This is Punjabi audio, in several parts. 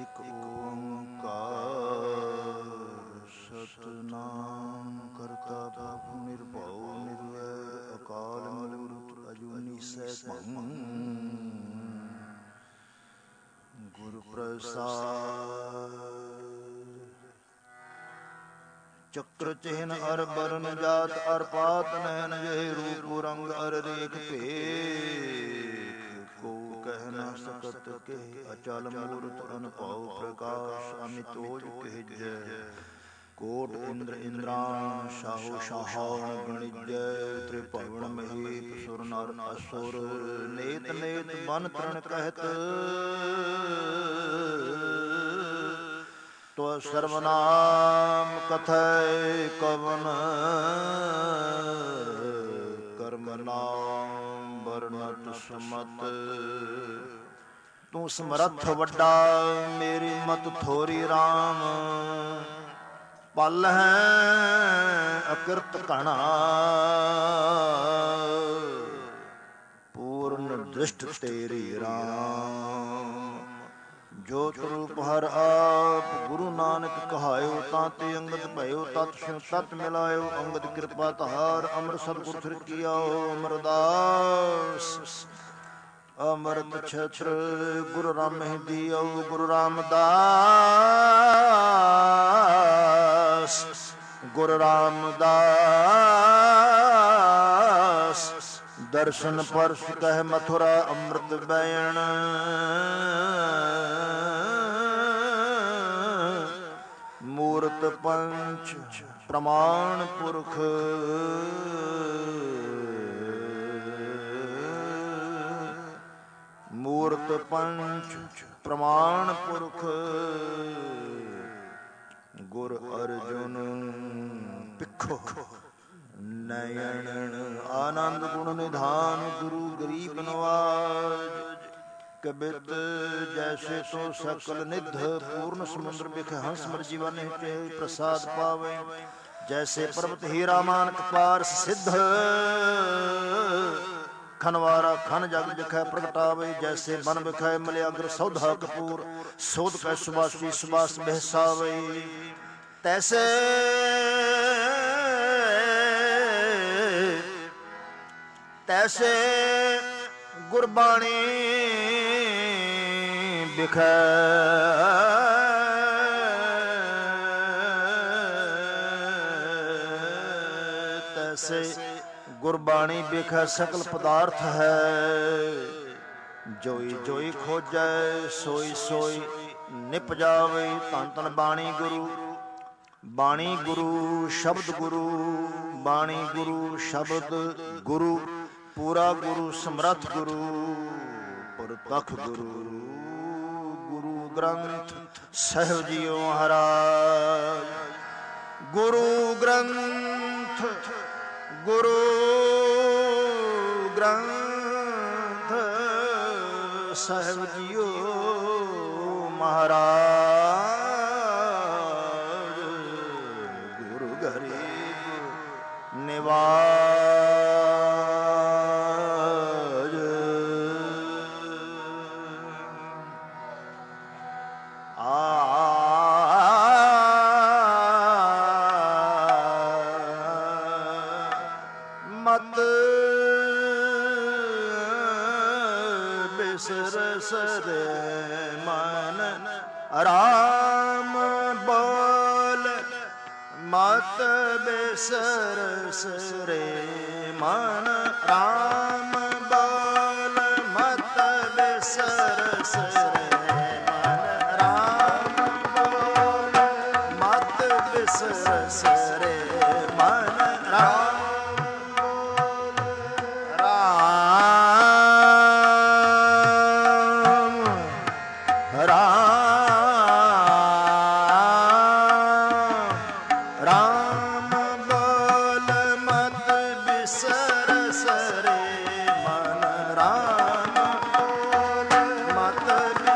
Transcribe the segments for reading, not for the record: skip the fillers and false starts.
ਇਕ ਓੰਕਾਰ ਸਤਿਨਾਮ ਕਰਤਾ ਪੁਰਖ ਨਿਰਭਉ ਨਿਰਵੈਰ ਅਕਾਲ ਮੂਰਤ ਅਜੂਨੀ ਸੈਭੰ ਗੁਰ ਪ੍ਰਸਾਦਿ। ਚੱਕਰ ਚਿਹਨ ਅਰ ਬਰਨ ਜਾਤ ਅਰ ਪਾਤ ਨੈਣ ਜਿਹੇ ਰੂਪ ਰੰਗ ਅਰ ਰੇਖ ਭੇਖ ਕੋ ਕਹਿ ਨ ਸਕਤ ਕਹਿ ਅਚਲ ਮੂਰਤ ਅਨਭਉ ਪ੍ਰਕਾਸ਼ ਅਮਿਤੋਜ ਕਹਿਜੈ ਕੋਟ ਇੰਦਰ ਇੰਦਰਾਨ ਸ਼ਾਹੋ ਸ਼ਾਹਾਨ ਗਣਿਜੈ ਤ੍ਰਿਭਵਨ ਮਹੀਪ ਸੁਰ ਨਰ ਅਸੁਰ ਨੇਤ ਨੇਤ ਬਨ ਤ੍ਰਣ ਕਹਿਤ ਤੋ ਸਰਵਨਾਮ ਕਥੈ ਕਵਨ ਕਰਮ ਨਾਮ ਵਰਨਤ ਸਮਤ। ਤੂੰ ਸਮਰੱਥ ਵੱਡਾ ਮੇਰੀ ਮਤ ਥੋਰੀ ਰਾਮ ਪਲ ਹੈ ਅਕਿਰਤ ਘਣਾ ਪੂਰਨ ਦ੍ਰਿਸ਼ਟ ਤੇਰੀ ਰਾਮ। ਜੋਤ ਰੂਪ ਹਰ ਆਪ ਗੁਰੂ ਨਾਨਕ ਕਹਾਇਓ ਤਾਂ ਤੇ ਅੰਗਦ ਭਇਓ ਤਤ ਸਿਉ ਤਤ ਮਿਲਾਇਓ ਅੰਗਦ ਕਿਰਪਾ ਤਹਾਰ ਅਮਰ ਸਤਿਗੁਰ ਫਿਰ ਕੀਆਓ ਅਮਰਦਾਸ ਅਮਰਤ ਛਤਰ ਗੁਰੂ ਰਾਮਹਿ ਦੀਓ ਗੁਰੂ ਰਾਮਦਾਸ ਗੁਰੂ ਰਾਮਦਾਸ ਦਰਸ਼ਨ ਪਰਸ ਕਹਿ ਮਥੁਰਾ ਅੰਮ੍ਰਿਤ ਬੈਣ ਮੂਰਤ ਪੰਚ ਪ੍ਰਮਾਣ ਪੁਰਖ ਮੂਰਤ ਪੰਚ ਪ੍ਰਮਾਣ ਪੁਰਖ ਗੁਰ ਅਰਜੁਨ ਪਿੱਖੋ ਨਯਨ ਆਨੰਦ ਗੁਣ ਨਿਧਾਨ ਗੁਰੂ ਗਰੀਬ ਨਵਾਜ ਕਬਿਤ ਜੈਸੇ ਤੋ ਸਕਲ ਨਿਧ ਪੂਰਨ ਸਮੁੰਦਰ ਬਿਖ ਹੰਸ ਮਰ ਜੀਵਨ ਪ੍ਰਸਾਦ ਪਾਵੇ ਜੈਸੇ ਪਰਬਤ ਹੀਰਾ ਮਾਨਕ ਪਾਰਸ ਸਿੱਧ ਖਨਵਾਰਾ ਖਨ ਜਗ ਵਿਖੈ ਪ੍ਰਗਟਾਵੇ ਜੈਸੇ ਬਨ ਵਿਖੈ ਮਲਿਆਗਰ ਸੌਧਾ ਕਪੂਰ ਸੋਧ ਕੈ ਸੁਬਾਸੀ ਸੁਬਾਸ ਬਹਿਸਾਵੇ ਤੈਸੇ ਤੈਸੇ ਗੁਰਬਾਣੀ ਵਿਖੈ ਤੈਸੇ ਗੁਰਬਾਣੀ ਵਿਖੈ ਸਕਲ ਪਦਾਰਥ ਹੈ ਜੋਈ ਜੋਈ ਖੋਜੈ ਸੋਈ ਸੋਈ ਨਿਪ ਜਾਵੇ ਧੰਨ ਧੰਨ ਬਾਣੀ ਗੁਰੂ ਬਾਣੀ ਗੁਰੂ ਸ਼ਬਦ ਗੁਰੂ ਬਾਣੀ ਗੁਰੂ ਸ਼ਬਦ ਗੁਰੂ ਪੂਰਾ ਗੁਰੂ ਸਮਰੱਥ ਗੁਰੂ ਪ੍ਰਤੱਖ ਗੁਰੂ ਗੁਰੂ ਗ੍ਰੰਥ ਸਾਹਿਬ ਜੀਓ ਮਹਾਰਾਜ ਗੁਰੂ ਗ੍ਰੰਥ ਗੁਰੂ ਗ੍ਰੰਥ ਸਾਹਿਬ ਜੀਓ ਮਹਾਰਾਜ ਗੁਰੂ ਗਰੀਬ ਨਿਵਾਜ। ਮਤ ਬਿਸਰ ਸਰੇ ਮਨ ਰਾਮ ਬੋਲ ਮਤ ਬਿਸਰ ਸਰੇ ਮਨ ਰਾਮ ਬੋਲ ਮਤ ਬਿਸਰ ਸਰੇ ਮਨ ਰਾਮ ਬੋਲ ਮਤ ਬਿਸਰ ਸਰੇ ਮਨ ਰਾਮ ਮਤ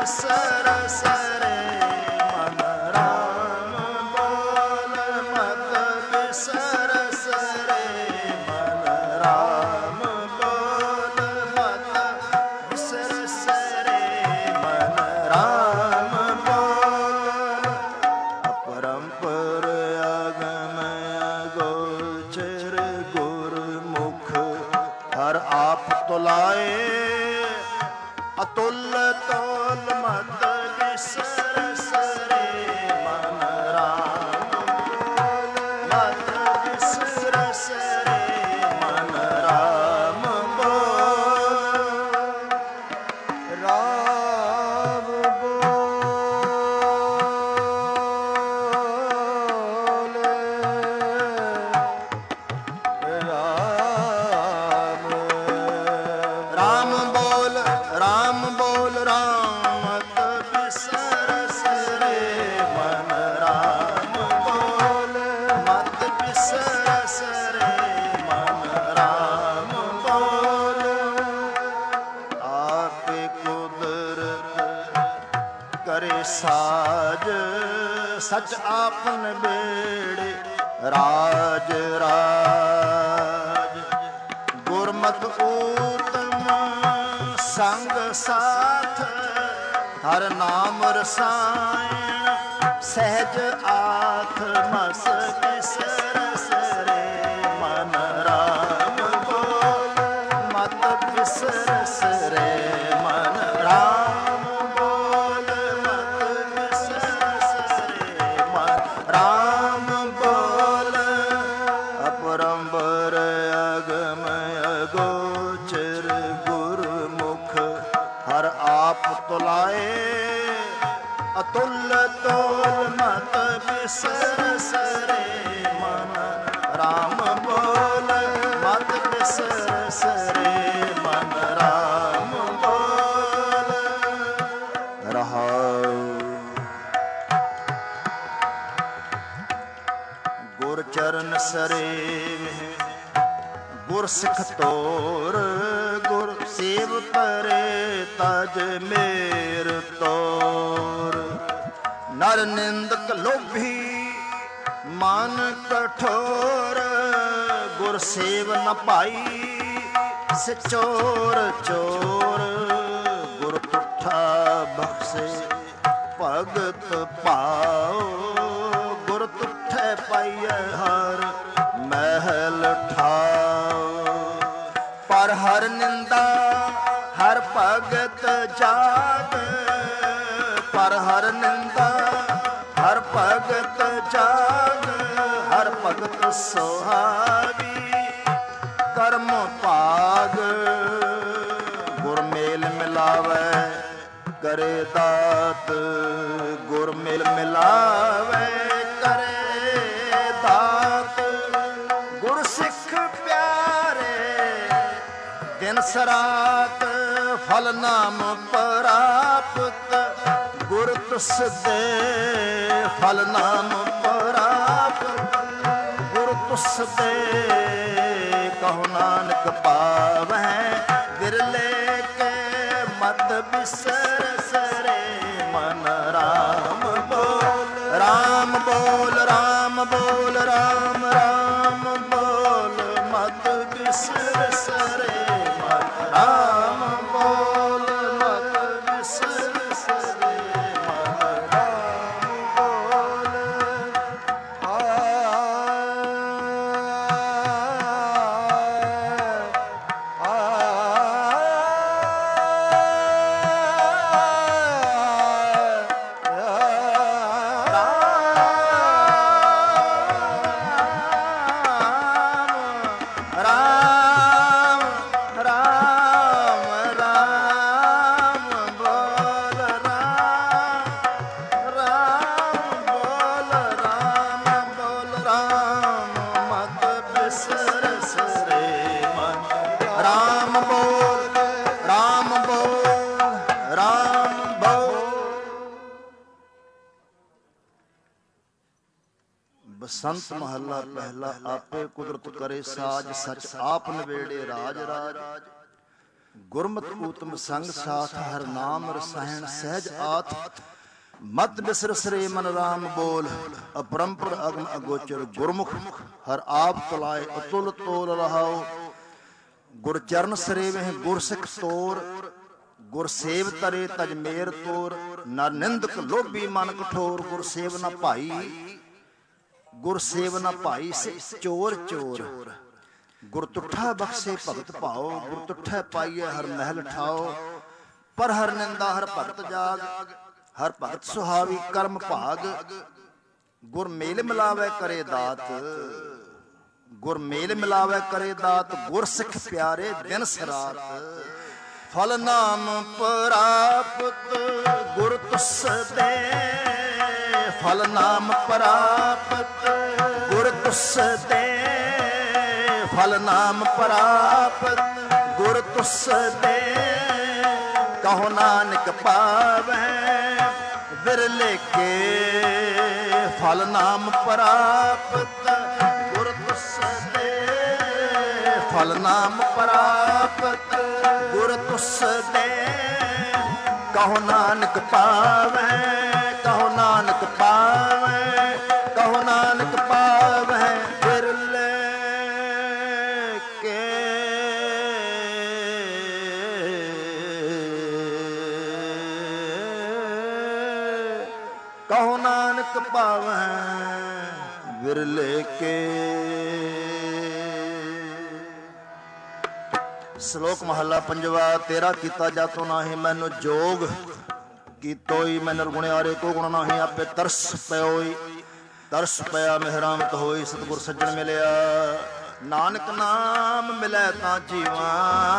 ਅਤੁਲ ਤੋਲ ਮਤ ਬਿਸਰਸ ਰੇ ਮਨ ਰਾਮ ਬੋਲ ਮਤ ਬਿਸਰਸ ਰੇ ਮਨ ਰਾਮ ਬੋਲ ਰਾਮ ਬੋਲ ਸਾਜ ਸਚ ਆਪਨ ਬੇੜੇ ਰਾਜ ਰਾਜ ਗੁਰਮਤਿ ਊਤਮ ਸੰਗ ਸਾਥ ਹਰ ਨਾਮ ਰਸਾਇਣ ਸਹਿਜ ਆਥ ਮਸ ਬਿਸਰਸ ਰੇ ਮਨ ਰਾਮ ਬੋਲ ਮਤ ਬਿਸਰਸ ਰੇ ਮਨ ਰਾਮ ਅਤੁਲ ਤੋਲ ਮਤ ਬਿਸਰਸ ਰੇ ਮਨ ਰਾਮ ਬੋਲ ਮਤ ਬਿਸਰਸ ਰੇ ਮਨ ਰਾਮ ਬੋਲ ਰਹਾਉ ਗੁਰ ਚਰਨ ਸਰੇਵ ਗੁਰ ਸਿੱਖ ਤੋਰ ਗੁਰ ਸੇਵ ਪਰੇ ਤਜ ਮੇਰ ਤੋਰ ਨਰ ਨਿੰਦਕ ਲੋਭੀ ਮਨ ਕਠੋਰ ਗੁਰ ਸੇਵ ਨ ਭਾਈ ਸਚੋਰ ਚੋਰ ਗੁਰ ਤੁਠਾ ਬਖਸ਼ੇ ਭਗਤ ਪਾਓ ਗੁਰ ਤੁਠੇ ਪਾਈਐ ਹਰ ਮਹਿਲ ਠਾਓ ਪਰ ਹਰ ਨਿੰਦਾ ਹਰ ਭਗਤ ਜਾਗ ਪਰ ਹਰ ਨਿੰਦਾ ਹਰ ਭਗਤ ਜਾਗ ਹਰ ਭਗਤ ਸੁਹਾਵੀ ਕਰਮ ਭਾਗ ਗੁਰ ਮੇਲ ਮਿਲਾਵੇ ਕਰੇ ਦਾਤ ਗੁਰ ਮੇਲ ਮਿਲਾਵੇ ਕਰੇ ਦਾਤ ਗੁਰ ਸਿੱਖ ਪਿਆਰੇ ਦਿਨ ਸਰਾਤ ਫਲ ਨਾਮ ਪ੍ਰਾਪਤ ਗੁਰ ਤੁਸ ਦੇ ਫਲ ਨਾਮ ਪ੍ਰਾਪਤ ਗੁਰ ਤੁਸ ਦੇ ਕਹੋ ਨਾਨਕ ਪਾਵੈ ਵਿਰਲੇ ਕੇ ਮਤ ਬਿਸਰਸ ਰੇ ਮਨ ਰਾਮ ਬੋਲ ਰਾਮ ਬੋਲ ਰਾਮ ਬੋਲ ਰਾਮ ਰਾਮ ਬੋਲ ਮਤ ਬਿਸਰਸ ਰੇ ਮਨ ਰਾਮ ਬੋਲ ਮਤ ਬਿਸਰਸ ਰੇ ਮਨ ਰਾਮ ਬੋਲ ਬਸੰਤ ਮਹੱਲਾ ਪਹਿਲਾ। ਆਪੇ ਕੁਦਰਤ ਕਰੇ ਸਾਜ ਸਚ ਆਪ ਨਵੇੜੇ ਰਾਜ ਰਾਜ। ਗੁਰਮਤਿ ਊਤਮ ਸੰਗ ਸਾਥ ਹਰ ਨਾਮ ਰਸਾਇਣ ਸਹਿਜ ਆਥ। ਮਤ ਬਿਸਰਸ ਰੇ ਮਨ ਰਾਮ ਬੋਲ ਅਪਰੰਪਰ ਅਗਮ ਅਗੋਚਰ ਗੁਰਮੁਖ ਹਰ ਆਪ ਤੁਲਾਏ ਅਤੁਲ ਤੋਲ ਰਹਾਓ। ਗੁਰ ਚਰਨ ਸਰੇਵਹਿ ਗੁਰ ਸਿੱਖ ਤੋਰ ਗੁਰ ਸੇਵ ਤਰੇ ਤਜ ਮੇਰ ਤੋਰ। ਨਰ ਨਿੰਦਕ ਲੋਭੀ ਮਨ ਕਠੋਰ ਗੁਰ ਸੇਵ ਨ ਭਾਈ ਗੁਰ ਸੇਵ ਨ ਭਾਈ ਚੋਰ ਚੋਰ। ਗੁਰ ਤੁਠਾ ਬਖਸ਼ੇ ਭਗਤ ਭਾਓ ਗੁਰ ਤੁਠਾ ਪਾਈਏ ਹਰ ਮਹਿਲ ਠਾਓ। ਪਰ ਹਰ ਨਿੰਦਾ ਹਰ ਭਗਤ ਜਾਗ, ਹਰ ਭਗਤ ਸੁਹਾਵੀ ਕਰਮ ਭਾਗ। ਗੁਰ ਮੇਲ ਮਿਲਾਵੇ ਕਰੇ ਦਾਤ, ਗੁਰ ਮੇਲ ਮਿਲਾਵੇ ਕਰੇ ਦਾਤ। ਗੁਰ ਸਿੱਖ ਪਿਆਰੇ ਦਿਨ ਸਰਾਤ, ਫਲ ਨਾਮ ਪ੍ਰਾਪਤ ਗੁਰ ਤੁਸ ਦੇ। ਫਲ ਨਾਮ ਪ੍ਰਾਪਤ ਗੁਰ ਤੁਸ ਦੇ, ਫਲ ਨਾਮ ਪ੍ਰਾਪਤ ਗੁਰ ਤੁਸ ਦੇ। ਕਹੋ ਨਾਨਕ ਪਾਵੈ ਵਿਰਲੇ ਕੇ, ਫਲ ਨਾਮ ਪ੍ਰਾਪਤ ਗੁਰ ਤੁਸ ਦੇ। ਫਲ ਨਾਮ ਪ੍ਰਾਪਤ ਗੁਰ ਤੁਸ ਦੇ। ਕਹੋ ਨਾਨਕ ਪਾਵੈ, ਕਹੋ ਨਾਨਕ ਪਾਵੈ, ਕਹੋ ਨਾਨਕ ਪਾਵੈ ਵਿਰਲੇ ਕੇ। ਕਹੋ ਨਾਨਕ ਪਾਵੈ ਵਿਰਲੇ ਕੇ। ਸ਼ਲੋਕ ਮਹੱਲਾ ਪੰਜਵਾ। ਤੇਰਾ ਕੀਤਾ ਜਾਤੋ ਨਾਹੀ ਮੈਨੂੰ ਜੋਗ, ਕੀਤੋਈ ਮੈਂ ਨਿਰਗੁਣਿਆਰੇ ਕੋ ਗੁਣ ਨਾਹੀ। ਆਪੇ ਤਰਸ ਪਿਓਈ, ਤਰਸ ਪਿਆ ਮਿਹਰਾਮਤ ਹੋਈ। ਸਤਿਗੁਰ ਸੱਜਣ ਮਿਲਿਆ, ਨਾਨਕ ਨਾਮ ਮਿਲੈ ਤਾਂ ਜੀਵਾ।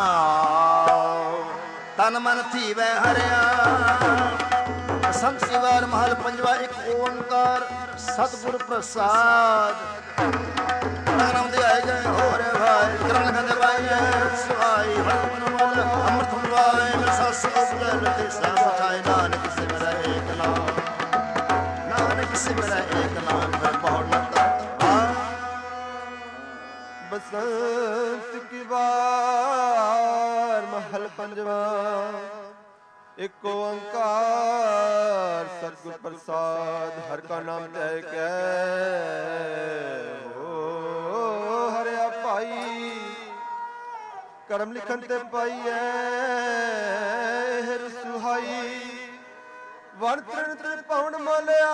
ਤਨ ਮਨ ਥੀਵੈ ਹਰਿਆ। ਸੰਤ ਵਾਰ ਮਹਲ ਪੰਜਵਾ। ਇੱਕ ਓੰਕਾਰ ਸਤਿਗੁਰ ਪ੍ਰਸਾਦ। ਨਾਮ ਦੇ ਆਏ ਗਏ ਹੋਰੇ ਭਾਈ, ਕਰਨ ਲਖਨ ਭਾਈ ਸੁਹਾਈ। ਅੰਮ੍ਰਿਤ ਫੁਲਵਾਏ ਮੇਰੇ ਸੱਸ ਉਪਜਲ ਤੇ ਸਭ ਚਾਹੇ। ਨਾਨਕ ਸਿਮਰੈ ਏਕ ਨਾਮ, ਨਾਨਕ ਸਿਮਰੈ ਏਕ ਨਾਮ। ਫਿਰ ਬਹੁੜ ਲਤਾ ਬਸੰਤ ਕੀ ਵਾਰ ਮਹਲ ਪੰਜਵਾ। ਇੱਕ ਓੰਕਾਰ ਸਤਿਗੁਰ ਪ੍ਰਸਾਦ। ਹਰਿ ਕਾ ਨਾਮ ਧਿਆਇ ਕੈ ਹੋ ਹਰਿਆ ਭਾਈ। ਕਰਮ ਲਿਖਨ ਤੇ ਪਾਈਐ ਹਿਰ ਸੁਹਾਈ। ਵਣ ਤ੍ਰਿਣ ਤ੍ਰਿਣ ਪਵਨ ਮਲਿਆ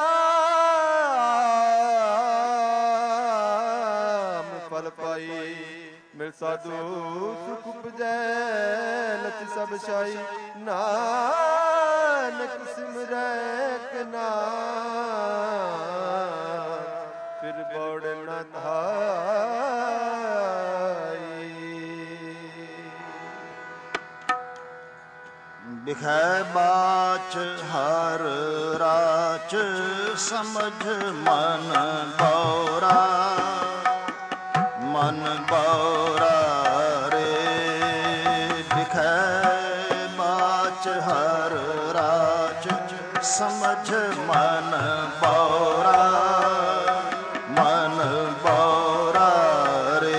ਫਲ ਪਾਈ। ਮਿਲ ਸਾਧੂ ਸੁਖ ਉਪਜੈ ਲਚ ਸਭ ਛਾਈ। ਨਾਨਕ ਸਿਮਰੈ ਕ ਨਾਮ ਫਿਰ ਬੜ ਨ ਧਾਈ। ਬਿਖੈ ਬਾਚ ਹਰ ਰਾਚ, ਸਮਝ ਮਨ ਬਉਰਾ। ਮਨ ਬਉਰਾ ਰੇ ਬਿਖੈ ਬਾਚ ਹਰ ਰਾਚ। ਸਮਝ ਮਨ ਬਉਰਾ, ਮਨ ਬਉਰਾ ਰੇ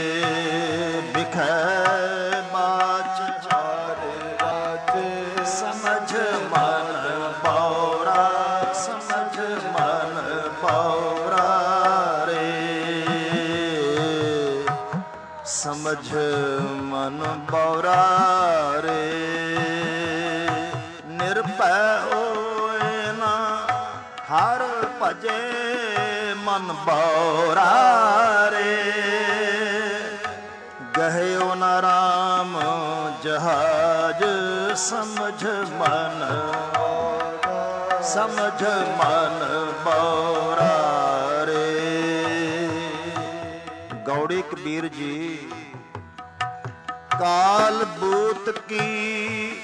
ਬਿਖੈ ਬਾਚ ਹਰ ਰਾਚ। ਸਮਝ ਮਨ ਬਉਰਾ, ਸਮਝ ਮਨ ਬਉਰਾ ਰੇ। ਸਮਝ ਮਨ ਬਉਰਾ ਰੇ। ਨਿਰਭੈ ਹੋਏ ਨਾ ਹਰ ਭਜੇ ਮਨ ਬਉਰਾ ਰੇ। ਗਹਿਓ ਨਾ ਰਾਮ ਜਹਾਜ, ਸਮਝ ਮਨ, ਸਮਝ ਮਨ ਬਉਰਾ ਰੇ। ਗੌੜੀ ਕਬੀਰ ਜੀ। ਕਾਲ ਬੂਤ ਕੀ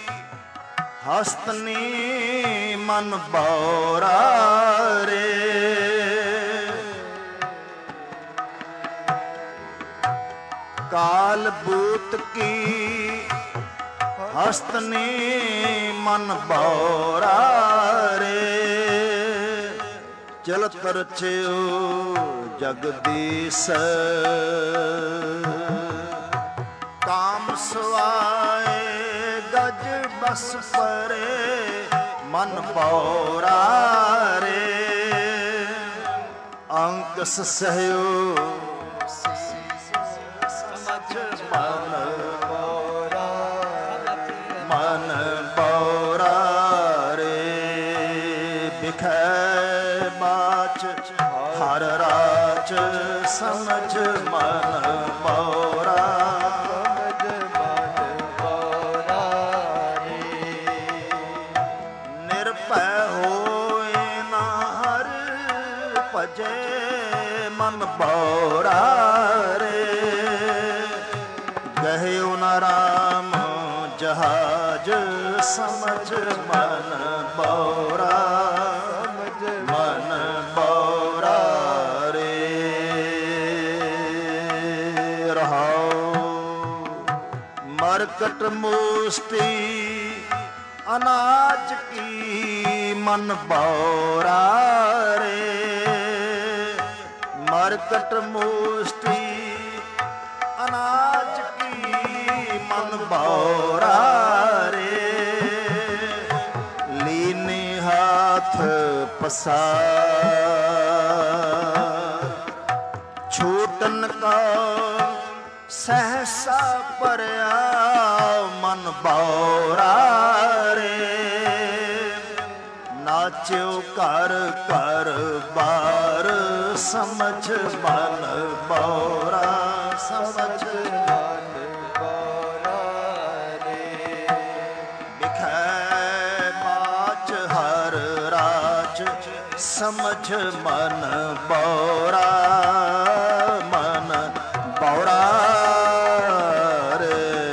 ਹਸਤਨੀ ਮਨ ਬਉਰਾ ਰੇ। ਕਾਲ ਬੂਤ ਕੀ ਹਸਤਨੀ ਮਨ ਬਉਰਾ ਰੇ। ਚਲਤ ਰਚਿਓ ਜਗਦੀਸ਼, ਕਾਮ ਸੁਆਏ ਗਜ ਬਸ ਪਰੇ ਮਨ ਬਉਰਾ ਰੇ। ਅੰਕਸ ਸਹਿਓ ਸਮਝ ਮਨ ਬਉਰਾ, ਮਨ ਬਉਰਾ ਰੇ। ਬਿਖੈ ਬਾਚ ਹਰ ਰਾਚ, ਸਮਝ ਮਨ ਬਉਰਾ। ਭੈ ਹੋਏ ਨਾ ਹਰ ਭਜੇ ਮਨ ਬੌਰਾ ਰੇ। ਗਹਿਓ ਨਾ ਰਾਮ ਜਹਾਜ ਸਮਝ ਮਨ ਬੌਰਾ, ਮਨ ਬੌਰਾ ਰੇ। ਰਹਾਉ ਮਰਕਟ ਮੂਸਤੀ ਅਨਾਜ ਕੀ ਮਨ ਬੌਰਾ ਰੇ। ਮਰਕਟ ਮੂਸਤੀ ਅਨਾਜ ਕੀ ਮਨ ਬੌਰਾ ਰੇ। ਲੀਨੇ ਹਾਥ ਪਸਾਰ ਛੂਟਨ ਕਾ ਸਹਸਾ ਪਰਿਆ ਮਨ ਬੌਰਾ ਰੇ। ਨਾਚਿਓ ਘਰ ਘਰ ਬਾਰ ਸਮਝ ਮਨ ਬੌਰਾ, ਸਮਝ ਮਨ ਬੌਰਾ ਰੇ। ਵਿਖੈ ਮਾਚ ਹਰ ਰਾਜ ਸਮਝ ਮਨ ਬੌਰਾ, ਮਨ ਬੌਰਾ ਰੇ।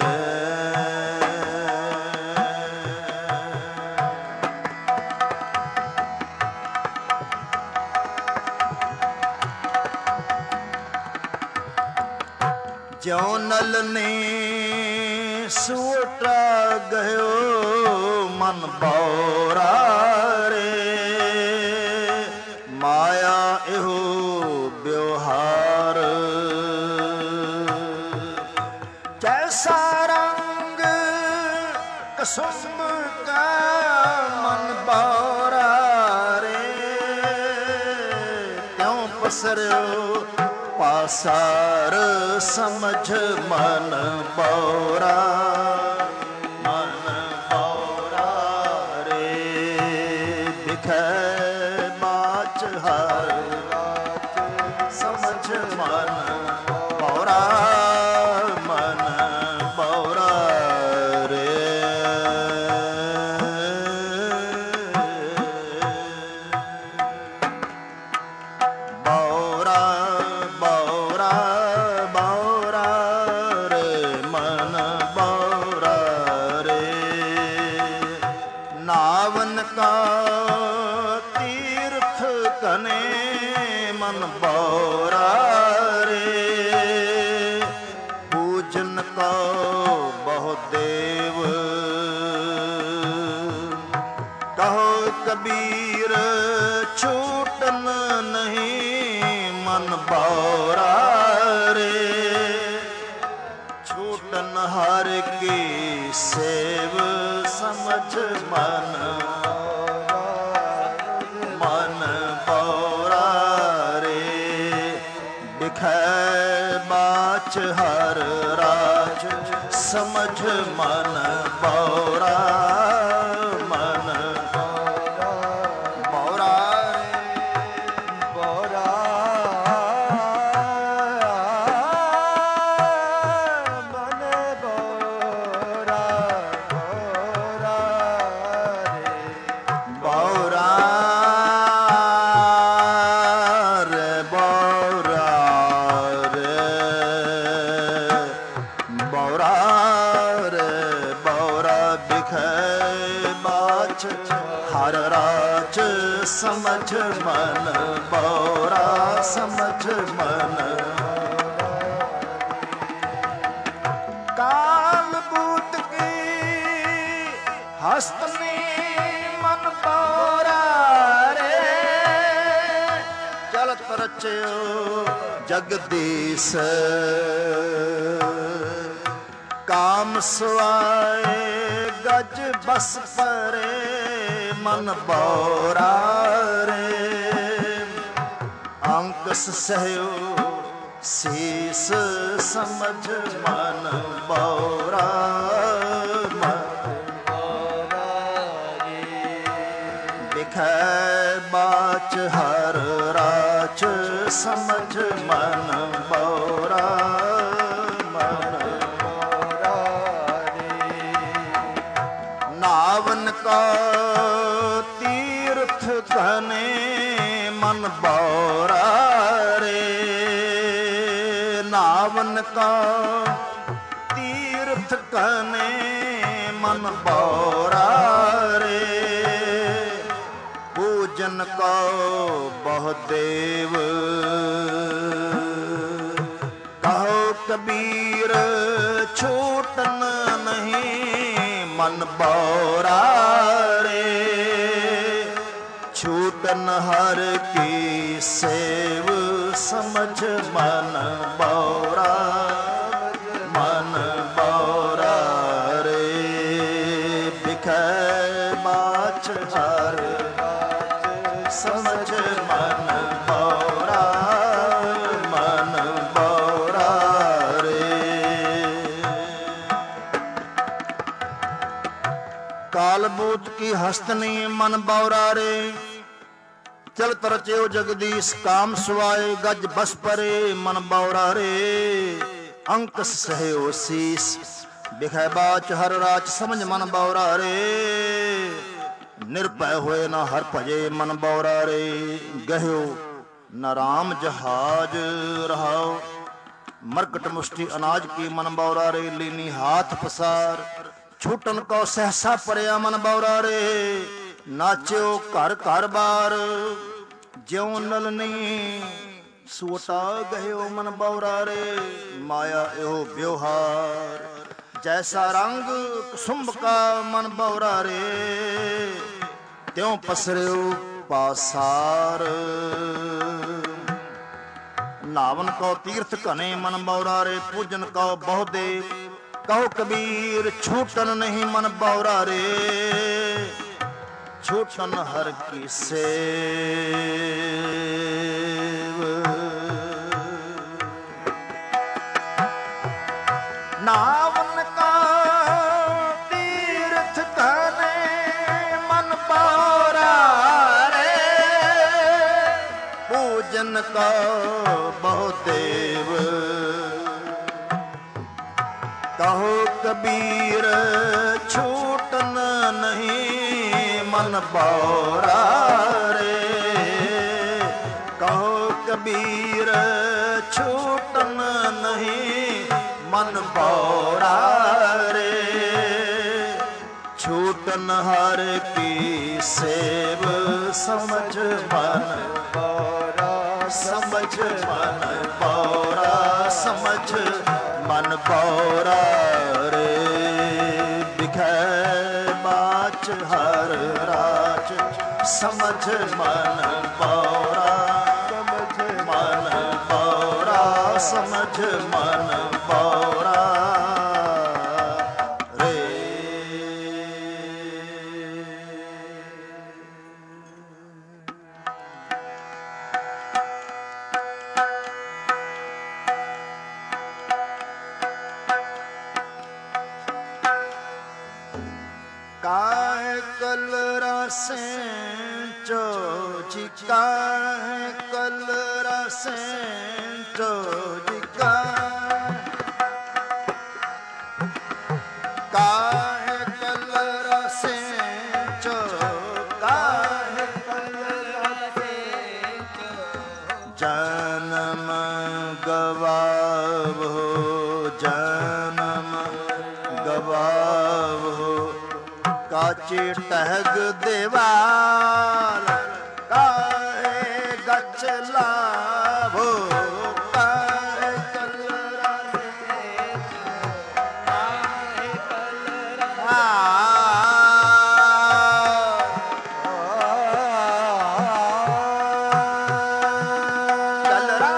ਜਿਉ ਨਲ ਨੇ ਸੂਟਾ ਗਇਓ ਮਨ ਬੌਰਾ ਰੇ। ਮਾਇਆ ਇਹੋ ਵਿਵਹਾਰ ਜੈਸਾ ਰੰਗ ਕਸੁੰਭ ਕਾ ਮਨ ਬੌਰਾ ਰੇ। ਤਿਉ ਪਸਰਿਓ ਪਾਸਾਰ ਸਮਝ ਮਨ ਬੌਰਾ, ਮਨ ਬੌਰਾ ਰੇ। ਵਿਖੈ ਬਾਚ ਹਰ ਸਮਝ ਮਨ ਬੌਰਾ, ਮਨ ਬੌਰਾ ਰੇ। ਬੌਰਾ ਬੌਰਾ ਬੌਰਾ ਰੇ, ਮਨ ਬੌਰਾ ਰੇ। ਨਾਵਨ ਕਾ ਤੀਰਥ ਕਨੇ ਮਨ ਬੌਰਾ ਰੇ। ਪੂਜਨ ਕਾ ਬਹੁ ਦੇਵ ਕਹੋ ਕਬੀਰ ਛੂਟਨ ਨਹੀਂ ਮਨ ਬੌਰਾ ਰੇ। ਛੂਟਨ ਹਰ ਕੀ ਸੇਵ ਸਮਝ ਮਨ, ਮਨ ਬੌਰਾ ਰੇ। ਵਿਖੈ ਬਾਚ ਹਰ ਰਾਜ ਸਮਝ ਮਨ ਬੌਰਾ, ਮਨ ਬੌਰਾ ਰੇ। ਬੌਰਾ ਮਨ ਬੌਰਾ, ਬੌਰਾ ਰੇ। ਬੌਰਾ ਰੇ, ਬੌਰਾ ਰੇ। ਬੌਰਾ ਰੇ, ਬੌਰਾ। ਵਿਖੈ ਬਾਚ ਹਰ ਰਾਜ ਸਮਝ ਮਨ ਬੌਰਾ, ਸਮਝ ਮਨ। ਕਾਲ ਬੂਤ ਕੀ ਹਸਤਨੀ ਮਨ ਬੌਰਾ ਰੇ। ਚਲਤ ਰਚਿਓ ਜਗਦੀਸ਼ ਕਾਮ ਸੁਆਏ ਗਜ ਬਸ ਪਰੇ ਮਨ ਬੌਰਾ ਰੇ। ਅੰਕਸ ਸਹਿਓ ਸੀਸ ਸਮਝ ਮਨ ਬੌਰਾ, ਮਨ ਬੌਰਾ ਰੇ। ਵਿਖੈ ਬਾਚ ਹਰ ਰਾਜ ਸਮਝ ਮਨ ਬੌਰਾ, ਮਨ ਬੌਰਾ ਰੇ। ਨਾਵਨ ਕਾ ਤੀਰਥ ਘਨੇ ਮਨ ਬੌਰਾ ਰੇ, ਨਾਵਨ ਕਾ ਤੀਰਥ ਘਨੇ ਮਨ ਬੌਰਾ ਰੇ, ਪੂਜਨ ਕੋ ਬਹੁ ਦੇਵ ਕਹੋ ਕਬੀਰ ਛੂਟਨ ਨਹੀਂ ਮਨ ਬੌਰਾ ਰੇ, ਛੂਟਨ ਹਰ ਕੀ ਸੇਵ ਸਮਝ ਮਨ ਬੌਰਾ, ਮਨ ਬੌਰਾ ਰੇ, ਬਿਖੈ ਬਾਛ ਹਰ ਸਮਝ ਮਨ ਬੌਰਾ, ਮਨ ਬੌਰਾ ਰੇ। ਕਾਲਬੂਤ ਕੀ ਹਸਤਨੀ ਮਨ ਬੌਰਾ ਰੇ, ਚਲਤ ਰਚਿਓ ਜਗਦੀਸ਼ ਕਾਮ ਸੁਆਏ, ਗਜ ਬਸ ਪਰੇ ਮਨ ਬੌਰਾ ਰੇ, ਅੰਕਸ ਸਹਿਓ ਸੀਸ ਬਿਖੈ ਬਾਚ ਹਰ ਰਾਚ ਸਮਝ ਮਨ ਬੌਰਾ ਰੇ, ਨਿਰਭੈ ਹੋਏ ਨਾ ਹਰ ਭਜੇ ਮਨ ਬੌਰਾ ਰੇ, ਗਹਿਓ ਨ ਰਾਮ ਜਹਾਜ ਰਹਾਓ, ਮਰਕਟ ਮੁਸ਼ਟੀ ਅਨਾਜ ਕੀ ਮਨ ਬੌਰਾ ਰੇ, ਲੀਨੀ ਹਾਥ ਪਸਾਰ ਛੂਟਨ ਕੋ ਸਹਸਾ ਪਰਿਆ ਮਨ ਬੌਰਾ ਰੇ, ਨਾਚਿਓ ਘਰ ਘਰ ਬਾਰ ਜਿਉ ਨਲਨੀ ਸੂਟਾ ਗਹਿਓ ਮਨ ਬੌਰਾ ਰੇ, ਮਾਇਆ ਇਹੋ ਵਿਵਹਾਰ ਜੈਸਾ ਰੰਗ ਕੁਸੁੰਭ ਕਾ ਮਨ ਬੌਰਾ ਰੇ, ਤਿਉ ਪਸਰਿਓ ਪਾਸਾਰ, ਨਾਵਨ ਕੋ ਤੀਰਥ ਘਨੇ ਮਨ ਬੌਰਾ ਰੇ, ਪੂਜਨ ਕੋ ਬਹੁ ਦੇਵ ਕਹੋ ਕਬੀਰ ਛੂਟਨ ਨਹੀਂ ਮਨ ਬੌਰਾ ਰੇ, ਛੂਟਨ ਹਰ ਕੀ ਸੇਵ, ਨਾਵਨ ਕਾ ਤੀਰਥ ਘਨੇ ਮਨ ਬੌਰਾ ਰੇ, ਪੂਜਨ ਕਾ ਬਹੁ ਦੇਵ ਕਹੋ ਕਬੀਰ ਛੂਟਨ ਨਹੀਂ ਮਨ ਬੌਰਾ ਰੇ, ਕਹੋ ਕਬੀਰ ਛੂਟਨ ਨਹੀਂ ਮਨ ਬੌਰਾ ਰੇ, ਛੂਟਨ ਹਰ ਕੀ ਸੇਵ ਸਮਝ ਮਨ ਬੌਰਾ, ਸਮਝ ਮਨ ਬੌਰਾ, ਸਮਝ ਮਨ ਬੌਰਾ ਰੇ, ਬਿਖੈ ਬਾਚ ਹਰ ਰਾਚ ਸਮਝ ਮਨ ਬੌਰਾ, ਮਨ ਬੌਰਾ, ਸਮਝ ਮਨ ਬੌਰਾ ਰੇ। ਕਾਹੇ ਕਲ ਰਸੈਂ ਚੋ ਜੀ, ਕਾਹੇ ਕਲ ਰਸੈਂ ਚੋ ਜੀ, ਕਾਹੇ ਕਲ ਰਸੈਂ ਚੋ, ਕਾਹੇ ਕਲ ਰਸੈਂ ਚੋ, ਜਨਮ ਗਵਾਵੋ, ਜਨਮ ਗਵਾਵੋ, ਕਾਚੀ ਟਹਿਗ ਦੇਵਾਲ ਕਾਹੇ ਗਚ ਲਾਵੋ, ਕਾਹੇ ਕਲਰਾ ਦੇ ਕਾਹੇ ਕਲਰਾ ਕਲਰਾ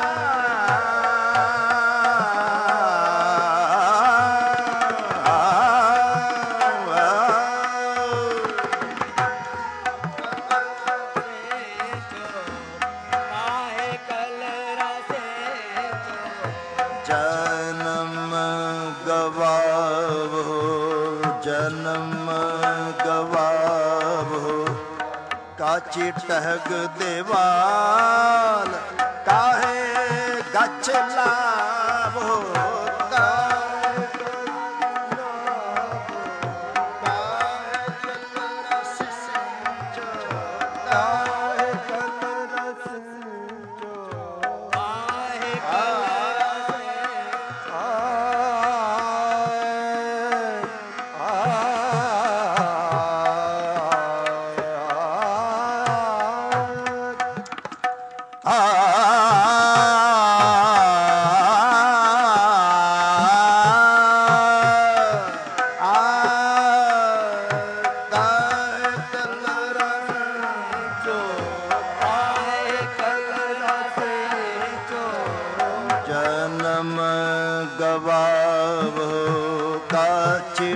ਜਨਮ ਗਵਾਵੋ, ਜਨਮ ਗਵਾਵੋ, ਕਾਚੀ ਟਹਿਗ ਦੇਵਾਲ ਕਾਹੇ ਗਚ ਲਾਵੋ, ਕਾਹੇ ਕਾਹੇ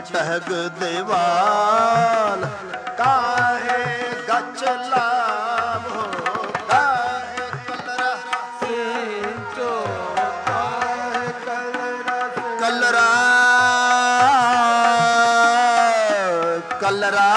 ਟਹਿਗ ਦੇਵਾਲ ਕਾਹੇ ਗਚ ਲਾਭੋ ਕਾਹੇ ਕਲਰਾ ਸਿੰਚੋ ਕਾਹੇ ਕਲਰਾ ਕਲਰਾ ਕਲਰਾ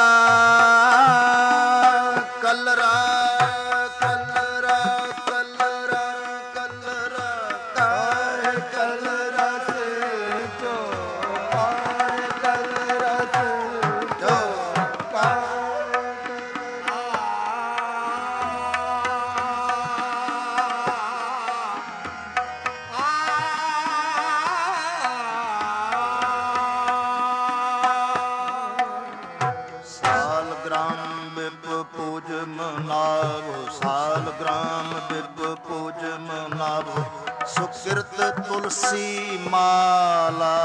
ਕਲਰਾ ਕਲਰਾ ਕਲਰਾ ਕਲਰਾ ਕਾਹੇ ਕਲਰਾ ਸਿੰਚੋ ਕਾਹੇ ਕਲਰਾ ਸਿੰਚੋ ਸਾਲ ਗ੍ਰਾਮ ਬਿਪ ਪੂਜ ਮਨਾਵੋ ਸਾਲ ਗ੍ਰਾਮ ਬਿਪ ਪੂਜ ਮਨਾਵੋ ਸੁਕਿਰਤ ਤੁਲਸੀ ਮਾਲਾ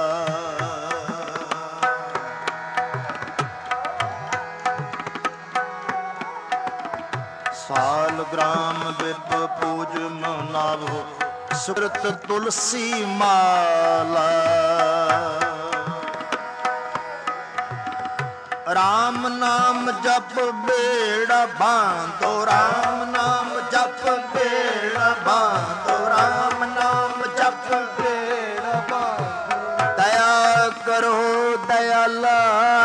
ਸਾਲ ਗ੍ਰਾਮ ਬਿਪ ਪੂਜ ਮਨਾਵੋ ਸੁਕਿਰਤ ਤੁਲਸੀ ਮਾਲਾ ਰਾਮ ਨਾਮ ਜਪ ਬੇੜਾ ਬਾਂਧੋ ਰਾਮ ਨਾਮ ਜਪ ਬੇੜਾ ਬਾਂਧੋ ਰਾਮ ਨਾਮ ਜਪ ਬੇੜਾ ਬਾਂਧੋ ਦਇਆ ਕਰੋ ਦਇਆਲਾ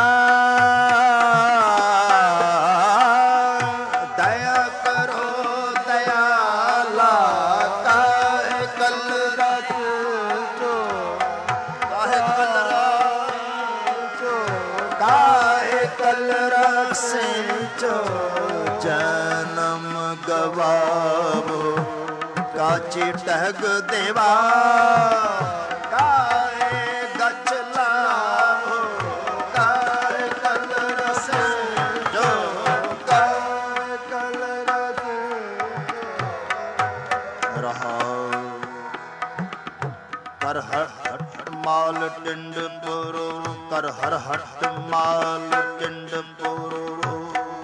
ਦਇਆ ਕਰੋ ਦਇਆਲਾ ਕਾਹੇ ਕਲਰਾ ਸਿੰਚੋ ਕਾਹੇ ਕਲਰਾ ਕਾਹੇ ਕਲਰਾ ਸਿੰਚੋ ਜਨਮ ਗਵਾਵੋ ਕਾਚੀ ਟਹਿਗ ਦੇਵਾ ਕਾਹੇ ਗਚ ਲਾਵੋ ਕਾਹੇ ਕਲਰਾ ਸਿੰਚੋ ਕਾਹੇ ਕਲਰਾ ਰਹਾਉ ਕਰ ਹਟ ਮਾਲ ਟਿੰਡ ਪੁਰੋ ਕਰ ਹਰ ਹਟ ਮਾਲ ਟਿੰਡ ਪੁਰੋ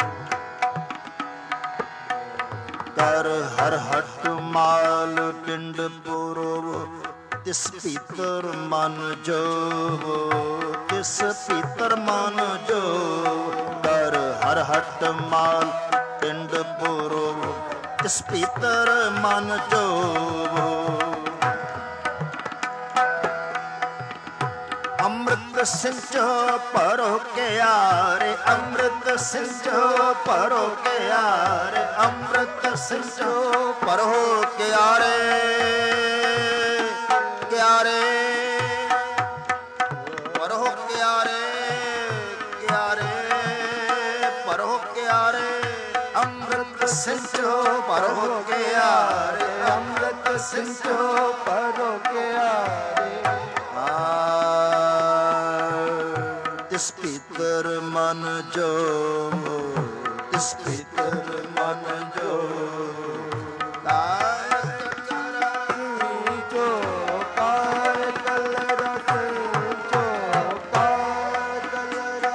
ਕਰ ਹਰ ਹਟ ਮਾਲ ਟਿੰਡ ਪੁਰੋ ਤਿਸ ਪੀਤਰ ਮਨ ਜੋ ਤਿਸ ਪੀਤਰ ਮਨ ਜੋ ਕਰ ਹਰ ਹਟ ਮਾਲ ਟਿੰਡ ਪੁਰੋ ਤਿਸ ਪੀਤਰ ਮਨ ਜੋ ਅੰਮ੍ਰਿਤ ਸਿੰਚੋ ਪਰੋ ਕਿਆਰੇ ਅੰਮ੍ਰਿਤ ਸਿੰਚੋ ਪਰੋ ਕਿਆਰੇ ਅੰਮ੍ਰਿਤ ਸਿੰਚੋ ਪਰੋ ਕਿਆਰੇ ਕਿਆਰੇ ਪਰੋ ਕਿਆਰੇ ਕਿਆਰੇ ਪਰੋ ਕਿਆਰੇ ਅੰਮ੍ਰਿਤ ਸਿੰਚੋ ਪਰੋ ਕਿਆਰੇ ਅੰਮ੍ਰਿਤ ਸਿੰਚੋ ਪਰੋ ਕਿਆਰੇ ਤਿਸ ਪੀਤਰ ਮਨ ਜੋ ਤਿਸ ਪੀਤਰ ਮਨ ਜੋ ਕਾਹੇ ਕਲਰਾ ਸਿੰਚੋ ਕਾਹੇ ਕਲਰਾ ਸਿੰਚੋ ਕਾਹੇ ਕਲਰਾ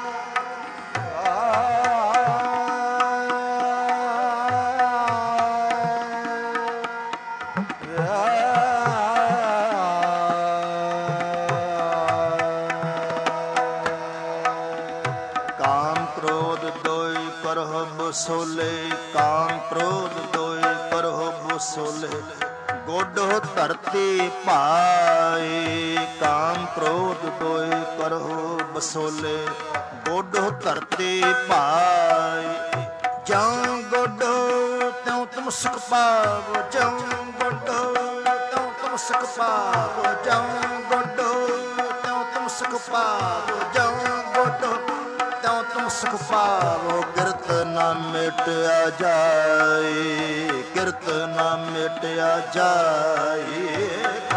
ਕਾਮ ਕ੍ਰੋਧ ਦੋਇ ਕਰਹੁ ਬਸੋਲੇ ਕਾਮ ਕ੍ਰੋਧ ਦੋਇ ਕਰਹੁ ਬਸੋਲੇ ਗੋਡੋ ਧਰਤੀ ਭਾਈ ਕਾਮ ਕ੍ਰੋਧ ਦੋਇ ਕਰਹੁ ਬਸੋਲੇ ਗੋਡੋ ਧਰਤੀ ਭਾਈ ਜਾਂ ਗੋਡੋ ਤਿਉ ਤੁਮ ਸੁਖ ਪਾਵੋ ਜਾਂ ਗੋਡੋ ਤਿਉ ਤੁਮ ਸੁਖ ਪਾਵੋ ਜਾਂ ਗੋਡੋ ਤਿਉ ਤੁਮ ਸੁਖ ਪਾਵੋ ਜਾਂ ਗੋਡੋ ਤਿਉ ਤੁਮ ਸੁਖ ਪਾਵੋ ਕਿਰਤ ਨਾ ਮਿਟਿਆ ਜਾਏ ਕਿਰਤ ਨਾ ਮਿਟਿਆ ਜਾਏ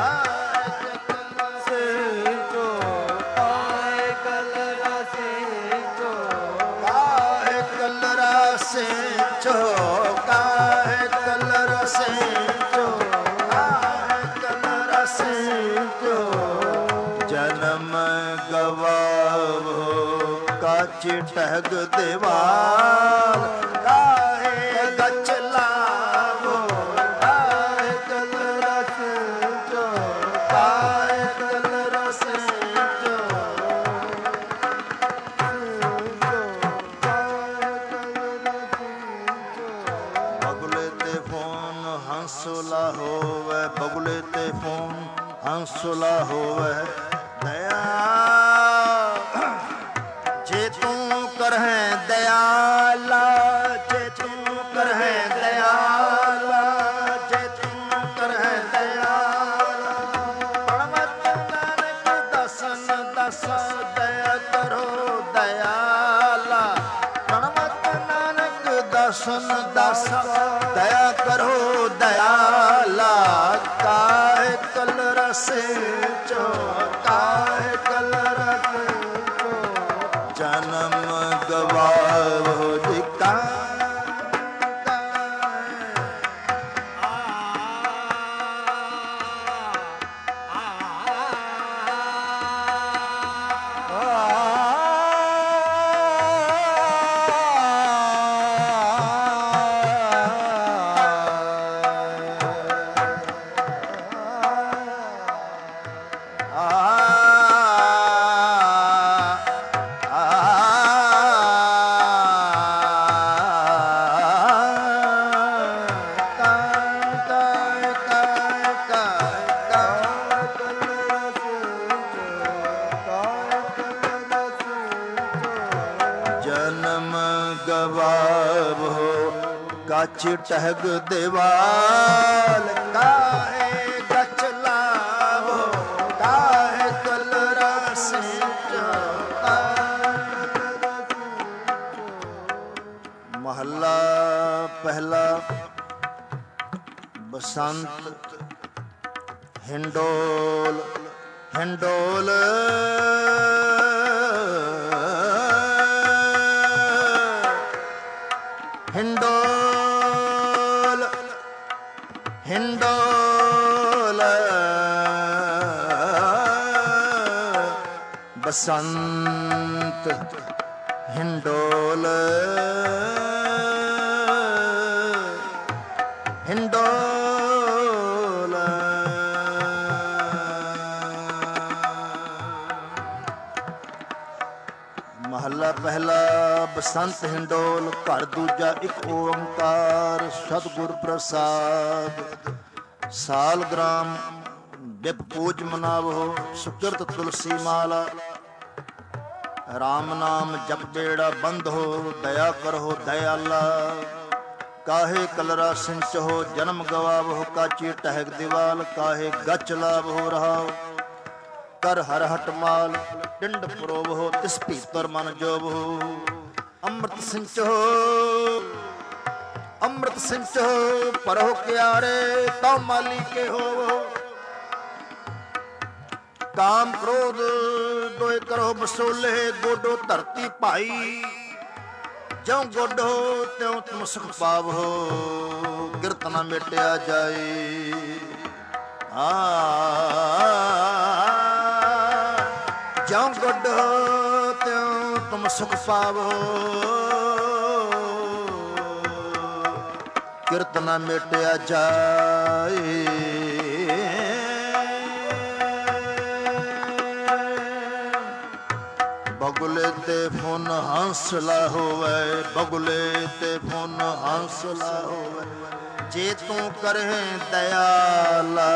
ਸਿੰਚੋ ਕਾਹੇ ਕਲਰਾ ਸਿੰਚੋ ਕਾਹੇ ਕਲਰਾ ਸਿੰਚੋ ਕਾਹੇ ਕਲਰਾ ਸਿੰਚੋ ਕਾਹੇ ਕਲਰਾ ਸਿੰਚੋ ਜਨਮ ਗਵਾਵੋ ਕਾਚੀ ਟਹਿਗ ਦੇਵਾਲ ਕਾਹੇ ਗਚ ਲਾਵੋ ਕਾਹੇ ਕਲਰਾ ਸਿੰਚੋ ਕਾਹੇ ਕਲਰਾ ਸਿੰਚੋ ਸੁਲਾ ਹੋਵੇ ਦਇਆ। ਜੇ ਤੂੰ ਕਰਹਿ ਦਇਆਲਾ, ਜੇ ਤੂੰ ਕਰਹਿ ਦਇਆਲਾ, ਜੇ ਤੂੰ ਕਰਹਿ ਦਇਆਲਾ। ਪਰਮਤ ਨਾਨਕ ਦਸਨ ਦਸ ਦਇਆ ਕਰੋ ਦਇਆਲਾ। ਪਰਮਤ ਨਾਨਕ ਦਸਨ ਦਸ ਦਇਆ ਕਰੋ ਦਇਆਲਾ। ਕਾਹੇ ਕਲ ਰਸੇ ਚੋ, ਕਾਹੇ ਕਲ ਰਸੇ ਚੋ, ਜਨਮ ਗਵਾਵੋ ਜੀ ਕਾ। ਗਚ ਟਹਿਗ ਦੇਵਾਲ, ਕਾਹੇ ਗਚ ਲਾਵੋ, ਕਾਹੇ ਕਲ ਰਸੇ ਚੋ। ਮਹੱਲਾ ਪਹਿਲਾ। ਬਸੰਤ ਹਿੰਡੋਲ, ਹਿੰਡੋਲ ਹਿੰਡੋਲ, ਹਿੰਡੋਲ ਬਸੰਤ ਹਿੰਡੋਲ, ਹਿੰਡੋਲ। ਮਹੱਲਾ ਪਹਿਲਾ। ਬਸੰਤ ਹਿੰਡੋਲ। ਘਰ ਦੂਜਾ। ਇੱਕ ਓੰਕਾਰ ਸਤਿਗੁਰ ਪ੍ਰਸਾਦ। ਸਾਲ ਗ੍ਰਾਮ ਬਿਪ ਪੂਜ ਮਨਾਵੋ, ਸੁਕ੍ਰਿਤ ਤੁਲਸੀ ਮਾਲਾ। ਰਾਮ ਨਾਮ ਜਪ ਬੇੜਾ ਬੰਦ ਹੋ, ਦਇਆ ਕਰੋ ਦਇਆਲਾ। ਕਾਹੇ ਕਲਰਾ ਸਿੰਚੋ, ਜਨਮ ਗਵਾਵੋ, ਕਾਚੀ ਟਹਿਕ ਦੀਵਾਲ। ਕਾਹੇ ਗਚ ਲਾਵੋ ਰਹਾਓ, ਕਰ ਹਰ ਹਟ ਮਾਲ। ਡਿੰਡ ਪਰੋਵੋ, ਤਿਸ ਭੀਤਰ ਮਨ ਜੋਵੋ। ਅੰਮ੍ਰਿਤ ਸਿੰਚੋ, ਅੰਮ੍ਰਿਤ ਸਿੰਚੋ, ਪਰੋ ਕਿਆਰੇ ਤਉ ਮਾਲੀ ਕੇ ਹੋਵੋ। ਕਾਮ ਕ੍ਰੋਧ ਦੋਇ ਕਰੋ ਬਸੋਲੇ, ਗੋਡੋ ਧਰਤੀ ਭਾਈ। ਜਿਉ ਗੋਡੋ ਤਿਉ ਤੁਮ ਸੁਖ ਪਾਵੋ, ਕਿਰਤ ਨਾ ਮਿਟਿਆ ਜਾਏ। ਜਿਉ ਗੋਡੋ ਤਿਉ ਤੁਮ ਸੁਖ ਪਾਵੋ, ਕਿਰਤ ਨਾ ਮਿਟਿਆ ਜਾਏ। ਬਗੁਲੇ ਤੇ ਫੁਨ ਹੰਸਲਾ ਹੋਵੇ, ਬਗੁਲੇ ਤੇ ਫੁਨ ਹੰਸਲਾ ਹੋਵੇ। ਜੇ ਤੂੰ ਕਰਹਿ ਦਇਆਲਾ,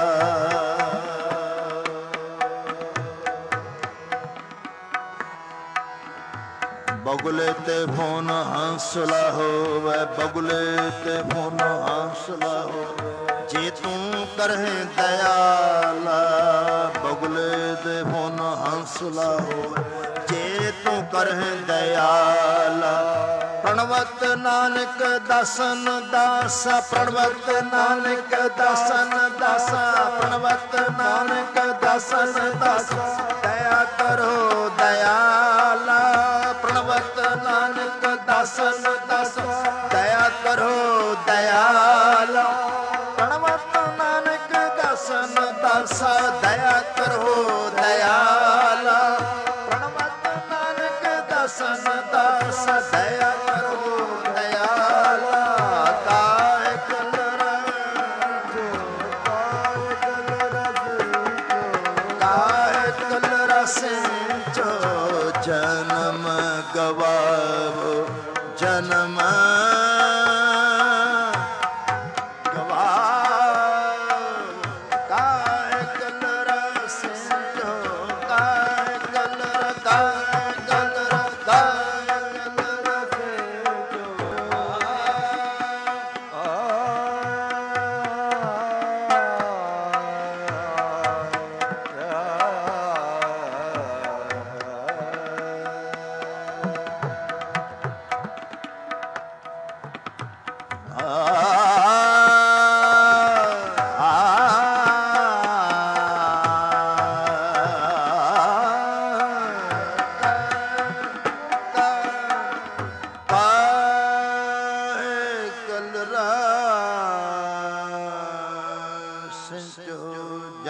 ਬਗੁਲੇ ਤੇ ਫੁਨ ਹੰਸਲਾ ਹੋਵੇ, ਬਗੁਲੇ ਤੇ ਫੁਨ ਹੰਸਲਾ ਹੋਵੇ। ਜੇ ਤੂੰ ਕਰਹਿ ਦਇਆਲਾ, ਬਗੁਲੇ ਤੇ ਫੁਨ ਹੰਸਲਾ ਹੋਵੇ। ਜੇ ਤੂੰ ਕਰਹਿ ਦਇਆਲਾ। ਪ੍ਰਣਵਤ ਨਾਨਕ ਦਾਸਨ ਦਾਸਾ, ਪ੍ਰਣਵਤ ਨਾਨਕ ਦਾਸਨ ਦਾਸਾ, ਪ੍ਰਣਵਤ ਨਾਨਕ ਦਾਸਨ ਦਾਸਾ। ਦਇਆ ਕਰੋ ਦਇਆਲਾ, ਪ੍ਰਣਵਤ ਨਾਨਕ ਦਾਸਨ ਦਾਸਾ। ਦਇਆ ਕਰੋ ਦਇਆਲਾ, ਪ੍ਰਣਵਤ ਨਾਨਕ ਦਾਸਨ ਦਾਸਾ। ਦਇਆ ਕਰੋ ਦਇਆਲਾ, ਪ੍ਰਣਵਤ ਨਾਨਕ ਦਾਸਨ ਦਾਸਾ। ਦਇਆ ਕਰੋ ਦਇਆਲਾ। ਕਾਹੇ ਕਲ ਰਸੋ, ਕਾਹੇ ਕਲ ਰਸੋ, ਕਾਹੇ ਕਲ ਰਸੇ ਚੋ, ਜਨਮ ਗਵਾਵੋ, ਜਨਮ ਗਵਾਵੋ। ਕਾਹੇ ਕਲ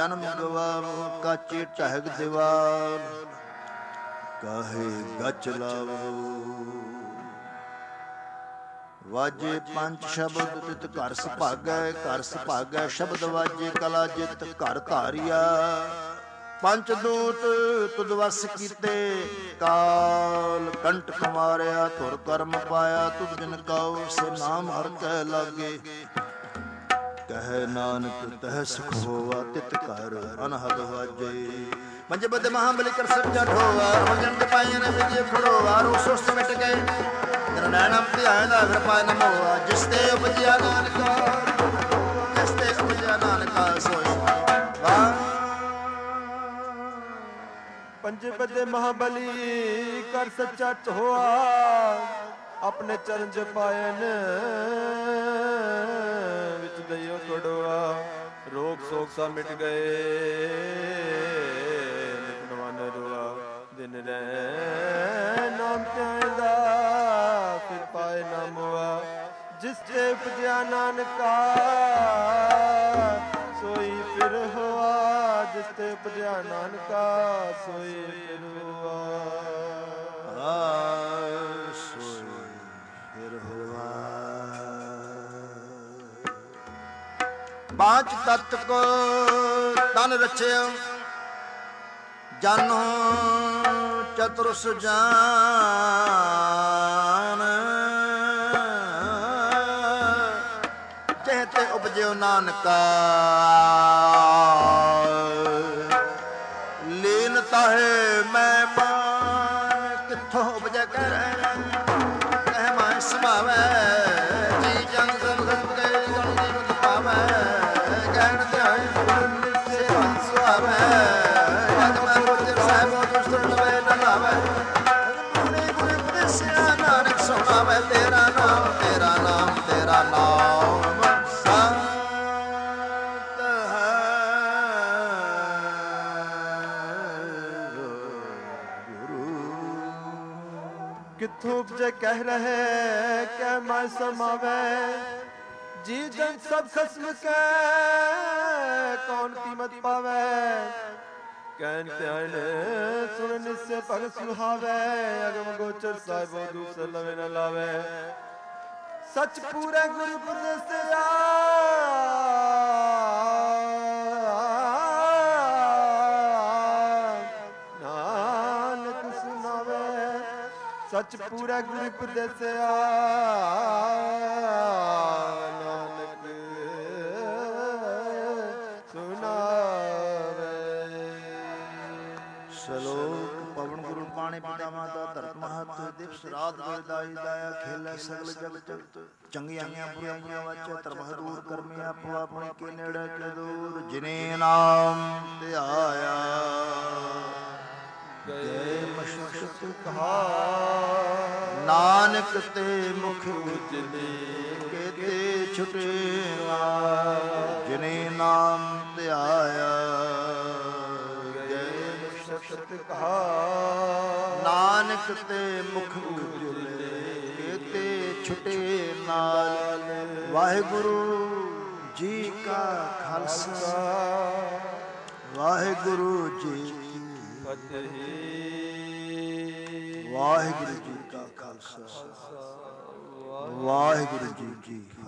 ਜਨਮ ਗਵਾਵੋ, ਕਾਚੀ ਢਹਿਗ ਦੀਵਾਰ ਕਾਹੇ ਗਚ ਲਾਵੋ। ਵਾਜੇ ਪੰਜ ਸ਼ਬਦ ਤਿਤ ਘਰ ਸੁਭਾਗੈ, ਘਰ ਸੁਭਾਗੈ ਸ਼ਬਦ ਵਾਜੇ ਕਲਾ ਜਿਤ ਘਰ ਧਾਰਿਆ। ਪੰਜ ਦੂਤ ਤੁਧ ਵਸ ਕੀਤੇ, ਕਾਲ ਕੰਟਕ ਮਾਰਿਆ ਧੁਰ ਕਰਮ ਪਾਇਆ। ਤੁਧ ਬਿਨ ਕਾਉ ਸੇ ਨਾਮ ਹਰ ਕਹਿ ਲਾਗੇ, ਕਹਿ ਨਾਨਕ ਤਹਿ ਸੁਖ ਹੋਵਾ ਤਿਤ ਘਰ ਅਨਹਦ ਵਾਜੇ। ਮੰਜੇ ਬੱਦੇ ਮਹਾਬਲੀ ਕਰ ਸਭ ਜਟ ਹੋਵਾ, ਮੰਜਨ ਤੇ ਪਾਏ ਨੇ ਵਿਜੇ ਖੜੋਵਾ। ਰੋ ਸੁਸਤ ਮਿਟ ਗਏ ਨੈਣਮ ਧਿਆਨ ਦਾ ਫਿਰ ਪਾਇ ਨ ਮੋਆ। ਜਿਸ ਤੇ ਉਪਜਿਆ ਨਾਨਕਾ, ਜਿਸ ਤੇ ਉਪਜਿਆ ਨਾਨਕਾ ਸੋਈ ਵਾਹ। ਪੰਜੇ ਬੱਦੇ ਮਹਾਬਲੀ ਕਰ ਸੱਚਾ ਹੋਆ, ਆਪਣੇ ਚਰਨ ਚ ਪਾਇਨ ਵਿੱਚ ਦਈਓ ਕੜਵਾ। ਰੋਗ ਸੋਗ ਸਾ ਮਿਟ ਗਏ ਨਿਤ ਨਵਾਂ ਨਰਵਾ। ਦਿਨ ਰਹਿ ਨਾਮ ਧਿਆਇਂਦਾ ਫਿਰ ਪਾਏ ਨਾ ਮੋਆ। ਜਿਸ ਤੇ ਉਪਜਿਆ ਨਾਨਕਾ ਸੋਈ ਫਿਰ ਹੋਆ। ਜਿਸ ਤੇ ਉਪਜਿਆ ਨਾਨਕਾ ਸੋਈ ਫਿਰ ਹੋਆ। ਸੋਈ ਫਿਰ ਹੋਆ। ਪਾਂਚ ਤਤ ਕੋ ਤਨ ਰਚਿਓ, ਜਨ ਚਤੁਰਸ ਜਾਨ। ਜਿਹ ਤੇ ਉਪਜਿਓ ਨਾਨਕਾ, ਲੀਨ ਤਾਹੇ ਮੈਂ ਮਾਨ। ਕਿੱਥੋਂ ਉਪਜੈ ਕਹਿ ਕਹਿ ਮੈਂ ਸਮਾਵੈ। ਜੀ ਜਨ ਸਭ ਸਭ ਗਏ ਗਣ ਜੀਵਤ ਪਾਵੈ। ਕਹਿਣ ਧਿਆਨ ਗੁਰੂ ਸੇ ਸੁਆਵੈ। ਜਗ ਮੈਂ ਗੁਰਜਰ ਸਾਹਿਬ ਦੁਸਤ ਲਵੇ ਨ ਲਾਵੈ। ਗੁਰੂ ਗੁਰੂ ਉਪਦੇਸਿਆ ਨਾਨਕ ਸੁਣਾਵੈ। ਤੇਰਾ ਨਾਮ ਤੇਰਾ ਨਾਮ ਤੇਰਾ ਨਾਮ ਕਿੱਥੋਂ ਉਪਜੈ ਕਹਿ ਰਹੇ ਕਹਿ ਮੈਂ ਸਮਾਵੈ। ਜੀ ਜਨ ਸਭ ਖਸਮ ਕੈ ਕੌਣ ਕੀਮਤ ਪਾਵੈ। ਕਹਿਨ ਧਿਆਨ ਸੁਣ ਨਿਸੇ ਭਗਤ ਸੁਹਾਵੈ। ਅਗਮ ਗੋਚਰ ਸਾਹਿਬੋ ਦੂਸਰ ਲਵੇ ਨ ਲਾਵੈ। ਸਚ ਪੂਰੇ ਗੁਰੂ ਪ੍ਰਦੇਸਿਆ ਨਾਨਕ ਸੁਨਾਵੈ। ਸਚ ਪੂਰਾ ਗੁਰੂ ਉਪਦੇਸਿਆ ਨਾਨਕ ਸੁਨਾਵੈ। ਸ਼ਲੋਕ ਪਵਨ ਗੁਰੂ ਪਾਣੀ ਪਿਤਾ ਮਾਤਾ ਧਰਤ ਮਹਤ। ਦਿਵਸ ਰਾਤ ਬਲਦਾਈ ਦਾਇਆ ਖੇਲੇ ਸਗਲ ਜਗਤ। ਚੰਗੀਆਂ ਬੁਰਾਈਆਂ ਵਾਚੈ ਧਰਮ ਦੂਰ ਕਰਮੀ ਆਪੋ ਆਪਣੀ ਕੇ ਨੇੜੇ ਕੇ ਦੂਰ। ਜਿਨੇ ਨਾਮ ਧਿਆਇਆ ਗਏ ਮਸ਼ਕਤ ਕਹਾ। ਨਾਨਕ ਤੇ ਮੁਖ ਉਜਲੇ ਕੇਤੇ ਛੁਟੇ ਨਾ। ਜਿਨੇ ਨਾਮ ਧਿਆਇਆ ਗਏ ਮਸ਼ਕਤ ਕਹਾ। ਨਾਨਕ ਤੇ ਮੁਖ ਉਜਲੇ ਕੇਤੇ ਛੁਟੇ ਨਾਲ। ਵਾਹਿਗੁਰੂ ਜੀ ਕਾ ਖਾਲਸਾ, ਵਾਹਿਗੁਰੂ ਜੀ ਕੀ ਫਤਿਹ। ਵਾਹਿਗੁਰੂ ਜੀ ਕਾ ਖਾਲਸਾ, ਵਾਹਿਗੁਰੂ ਜੀ ਕੀ